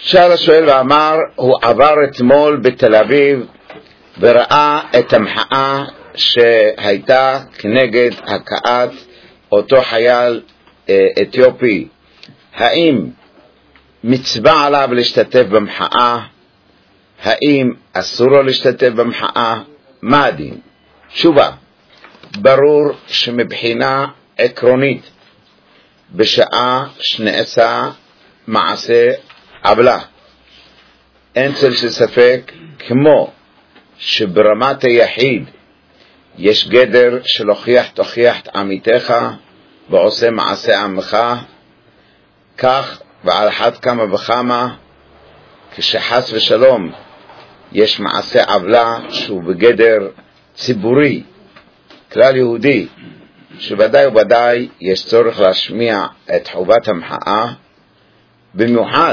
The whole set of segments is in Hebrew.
שאל השואל ואמר, הוא עבר אתמול בתל אביב וראה את המחאה שהייתה כנגד הכאת אותו חייל אתיופי. האם מצווה עליו להשתתף במחאה? האם אסור לו להשתתף במחאה? מה הדין? תשובה, ברור שמבחינה עקרונית בשעה שנעשה מעשה עוולה אין צל של ספק, כמו שברמת היחיד יש גדר של תוכיח את עמיתך ועושה מעשה עמך, כך ועל אחת כמה וכמה כשחס ושלום יש מעשה עוולה שהוא בגדר ציבורי כלל יהודי, שוודאי וודאי יש צורך להשמיע את חובת המחאה, במיוחד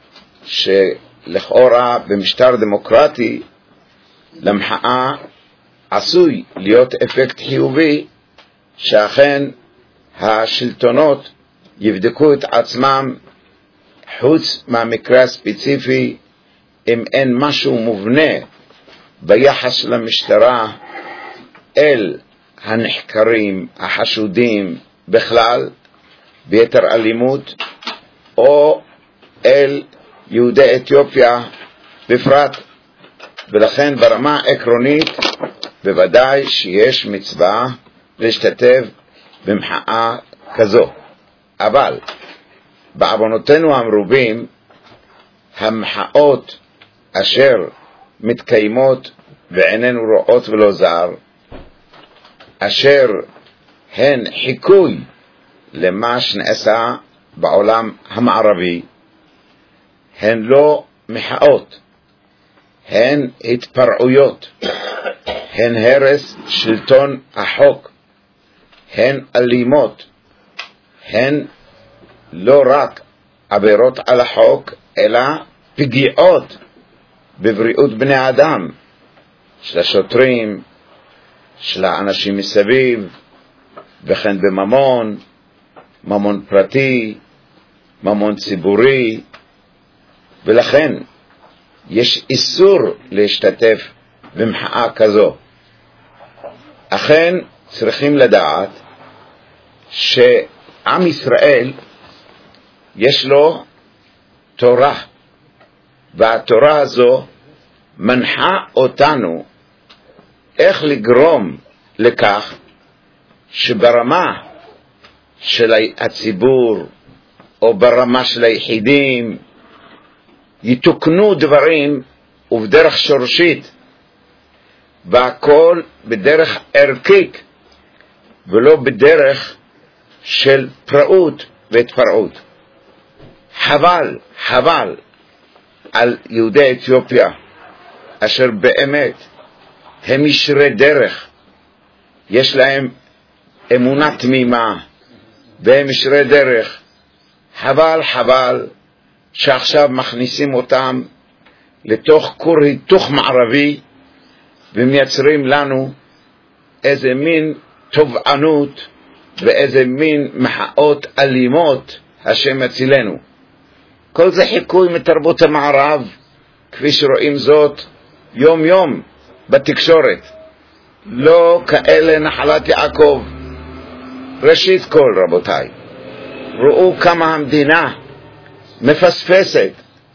שלכאורה במשטר דמוקרטי למחאה עשוי להיות אפקט חיובי, שאכן השלטונות יבדקו את עצמם חוץ מהמקרה הספציפי, אם אין משהו מובנה ביחס של המשטרה אל הנחקרים, החשודים בכלל ביתר אלימות, או אל יהודי אתיופיה בפרט. ולכן ברמה עקרונית בוודאי שיש מצווה להשתתף במחאה כזו. אבל בעוונותינו המרובים המחאות אשר מתקיימות ועינינו רואות ולא זר, אשר הן חיקוי למה שנעשה בעולם המערבי, הן לא מחאות, הן התפרעויות, הן הרס שלטון החוק, הן אלימות, הן לא רק עבירות על החוק, אלא פגיעות בבריאות בני אדם, של השוטרים, של האנשים מסביב, וכן בממון, ממון פרטי, ממון ציבורי. ולכן יש איסור להשתתף במחאה כזו. אכן צריכים לדעת שעם ישראל יש לו תורה, והתורה הזו מנחה אותנו איך לגרום לכך שברמה של הציבור או ברמה של היחידים יתוקנו דברים ובדרך שורשית, והכל בדרך ערכית ולא בדרך של פראות והתפרעות. חבל על יהודי אתיופיה אשר באמת הם ישרי דרך, יש להם אמונה תמימה והם ישרי דרך. חבל שעכשיו מכניסים אותם לתוך כור היתוך מערבי ומייצרים לנו איזה מין תובענות ואיזה מין מחאות אלימות, השם יצילנו. כל זה חיקוי מתרבות המערב, כפי שרואים זאת יום יום בתקשורת. לא כאלה נחלת יעקב. ראשית כל, רבותיי, ראו כמה המדינה מפספסת,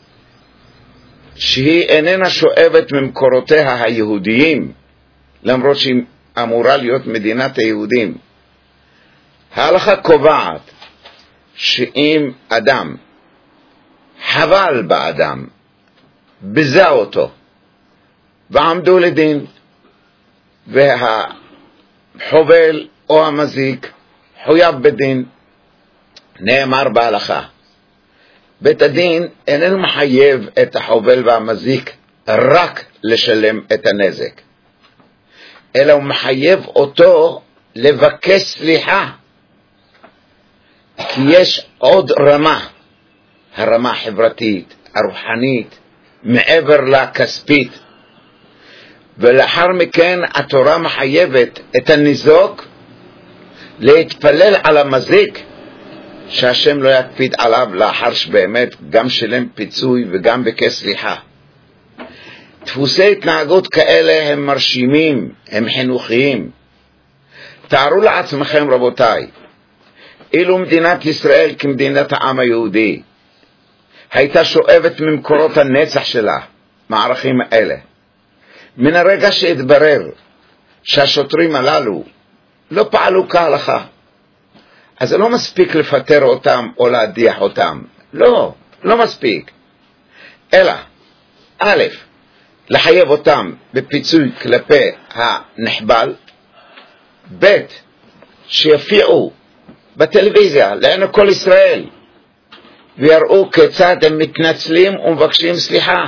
שהיא איננה שואבת ממקורותיה היהודיים, למרות שהיא אמורה להיות מדינת היהודים. ההלכה קובעת שאם אדם חבל באדם, בזה אותו, ועמדו לדין, והחובל או המזיק חויב בדין, נאמר בהלכה, בית הדין איננו מחייב את החובל והמזיק רק לשלם את הנזק, אלא הוא מחייב אותו לבקש סליחה, כי יש עוד רמה, הרמה החברתית, הרוחנית, מעבר לכספית. ולאחר מכן התורה מחייבת את הניזוק להתפלל על המזיק שהשם לא יקפיד עליו לאחר שבאמת גם שלם פיצוי וגם בקש סליחה. דפוסי התנהגות כאלה הם מרשימים, הם חינוכיים. תארו לעצמכם רבותיי, אילו מדינת ישראל כמדינת העם היהודי הייתה שואבת ממקורות הנצח שלה, מערכים האלה, מן הרגע שהתברר שהשוטרים הללו לא פעלו כהלכה, אז זה לא מספיק לפטר אותם או להדיח אותם, לא מספיק, אלא א', לחייב אותם בפיצוי כלפי הנחבל, ב', שיופיעו בטלוויזיה לעיני כל ישראל ויראו כיצד הם מתנצלים ומבקשים סליחה,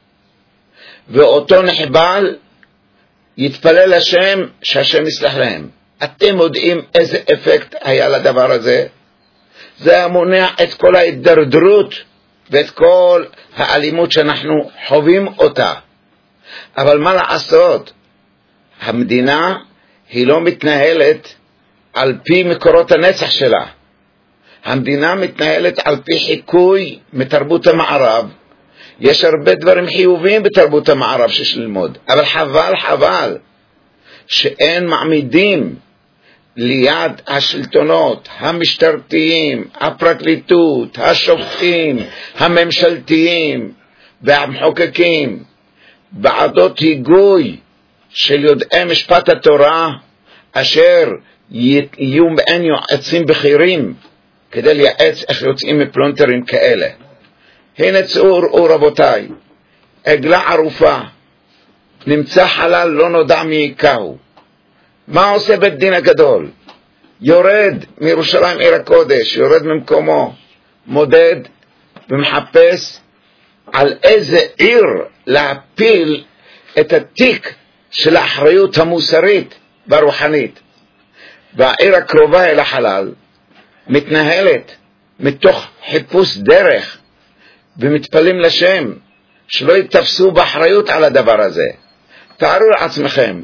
ואותו נחבל יתפלל לשם שהשם יסלח להם. אתם יודעים איזה אפקט היה לדבר הזה? זה היה מונע את כל ההידרדרות ואת כל האלימות שאנחנו חווים אותה. אבל מה לעשות? המדינה היא לא מתנהלת על פי מקורות הנצח שלה. המדינה מתנהלת על פי חיקוי מתרבות המערב. יש הרבה דברים חיוביים בתרבות המערב שיש ללמוד, אבל חבל שאין מעמידים ליד השלטונות המשטרתיים, הפרקליטות, השופטים, הממשלתיים והמחוקקים, ועדות היגוי של יודעי משפט התורה אשר יהיו מעין יועצים בכירים כדי לייעץ איך יוצאים מפלונטרים כאלה. הנה צאו רבותיי, עגלה ערופה, נמצא חלל לא נודע מי יקהו. מה עושה בית דין הגדול? יורד מירושלים עיר הקודש, יורד ממקומו, מודד ומחפש על איזה עיר להפיל את התיק של האחריות המוסרית והרוחנית. והעיר הקרובה אל החלל מתנהלת מתוך חיפוש דרך, ומתפלים לשם שלא יתפסו באחריות על הדבר הזה. תארו לעצמכם,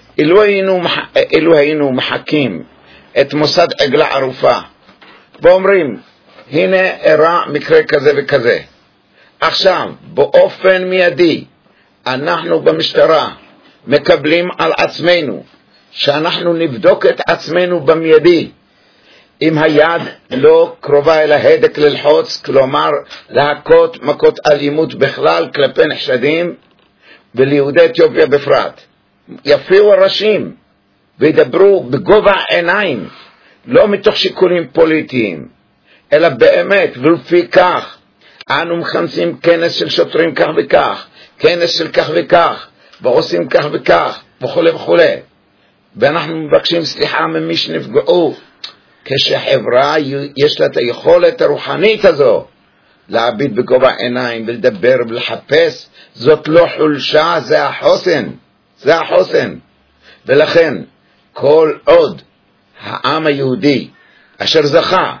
אילו היינו מחכים את מוסד עגלה ערופה ואומרים, הנה אירע מקרה כזה וכזה, עכשיו באופן מיידי אנחנו במשטרה מקבלים על עצמנו שאנחנו נבדוק את עצמנו במיידי, אם היד לא קרובה אל ההדק ללחוץ, כלומר להכות מכות אלימות בכלל כלפי נחשדים וליהודי אתיופיה בפרט. יפיעו הראשים וידברו בגובה העיניים, לא מתוך שיקולים פוליטיים, אלא באמת, ולפי כך אנו מכנסים כנס של שוטרים כך וכך, כנס של כך וכך, ועושים כך וכך, וכו' וכו'. ואנחנו מבקשים סליחה ממי שנפגעו, כשחברה יש לה את היכולת הרוחנית הזו להביט בגובה העיניים ולדבר ולחפש. זאת לא חולשה, זה החוסן, זה החוסן. ולכן כל עוד העם היהודי אשר זכה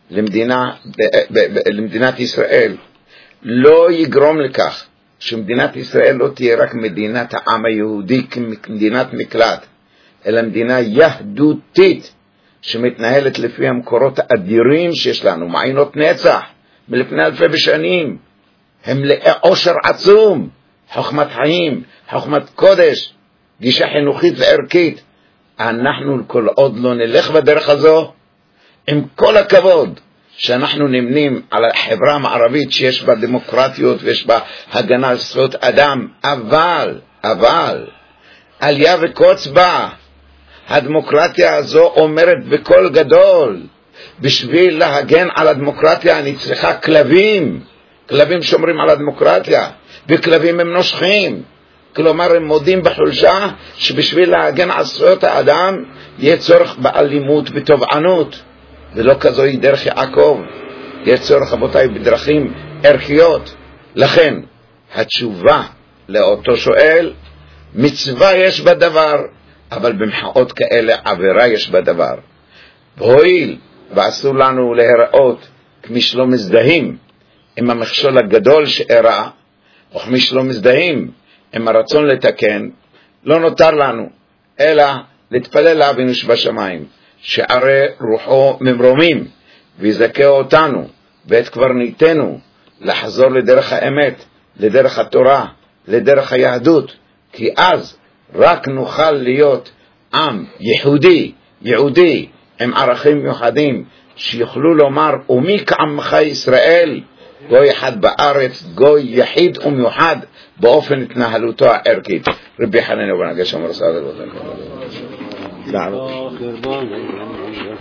למדינת ישראל לא יגרום לכך שמדינת ישראל לא תהיה רק מדינת העם היהודי כמדינת מקלט, אלא מדינה יהדותית שמתנהלת לפי המקורות האדירים שיש לנו, מעיינות נצח מלפני אלפי בשנים, הם לעושר עצום, חוכמת חיים, חוכמת קודש, גישה חינוכית וערכית. אנחנו כל עוד לא נלך בדרך הזו, עם כל הכבוד שאנחנו נמנים על החברה המערבית שיש בה דמוקרטיות ויש בה הגנה על זכויות אדם, אבל עלייה וקוץ בה. הדמוקרטיה הזו אומרת בקול גדול, בשביל להגן על הדמוקרטיה אני צריכה כלבים. כלבים שומרים על הדמוקרטיה, וכלבים הם נושכים. כלומר הם מודים בחולשה שבשביל להגן על זכויות האדם יהיה צורך באלימות ותובענות, ולא כזו היא דרך יעקב. יש צורך רבותיי בדרכים ערכיות. לכן התשובה לאותו שואל, מצווה יש בדבר, אבל במחאות כאלה עבירה יש בדבר. והואיל ואסור לנו להיראות כמי שלא מזדהים עם המכשול הגדול שאירע, או כמי שלא מזדהים עם הרצון לתקן, לא נותר לנו אלא להתפלל לאבינו שבשמיים, שערי רוחו ממרומים ויזכה אותנו ואת קברניתנו לחזור לדרך האמת, לדרך התורה, לדרך היהדות, כי אז רק נוכל להיות עם יהודי עם ערכים מיוחדים, שיוכלו לומר ומי כעמך ישראל, גוי אחד בארץ, גוי יחיד ומיוחד באופן התנהלותו הערכית. רבי חנינא בן הגשם רס"ל